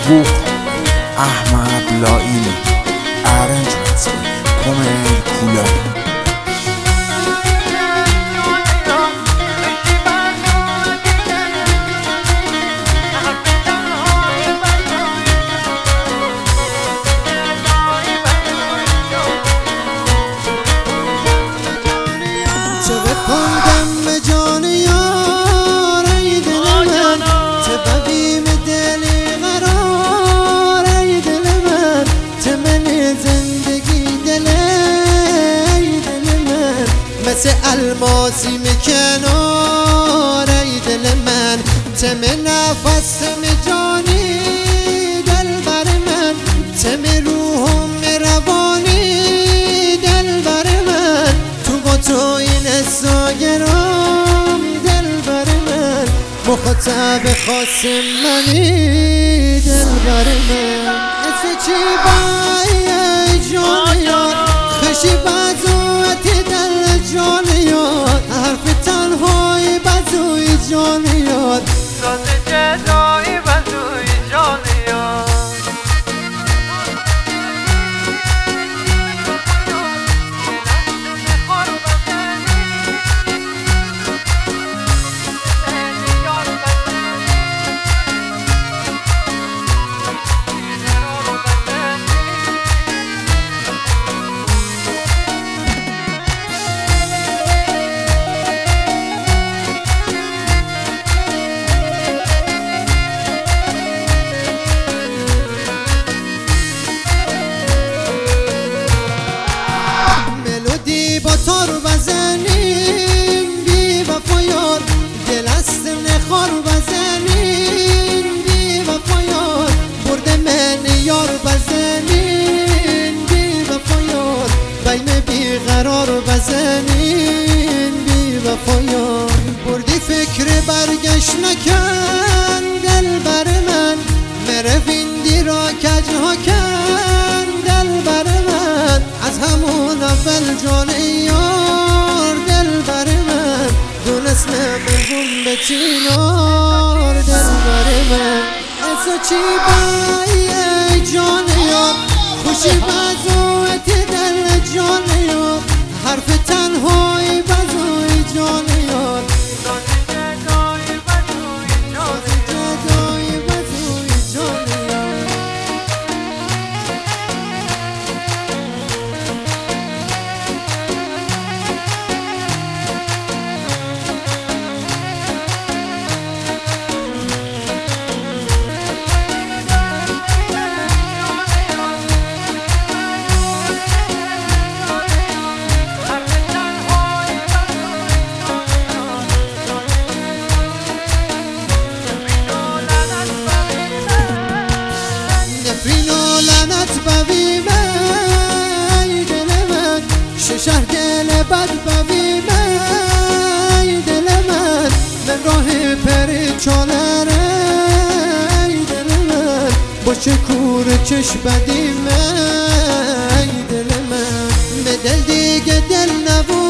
گفت احمد لائینه ارنج کومه کوله بپندم به جان یار ای دل من ته ببیم دلی قرار ای دل من ته من زندگی دل ای دل من مثل الماسی میکنار ای دل من ته من نفس جانی دل بر من ته من روحم روانی دل بر من تو با تو این ساگرام دل بر من مخاطب خاص منی دل بر من از چی بایی جان یار خشی بزوت دل جان یار حرف تنهایی بزوی جان یار راز جدایی بزوی جان یار با تار بزنین بی وفا یار دل است نخار بزنین بی وفا یار برد من یار بزنین بی وفا یار بین بی قرار بزنین بی وفا یار بردی فکر برگشت نکن دل بر من مروین دی را کجها کن دل بر من از همون اول جان یار دل بر من دونست بزن به چینار دل بر من از چی بایی جان یار خوشی بزویت دل جان یار حرف تنهایی بزوی جان یار شهر دل بد ببیمه ای دل من من راه پری چالره ای دل من با شکور چشم بدیمه ای دل من به دل دیگه دل نبود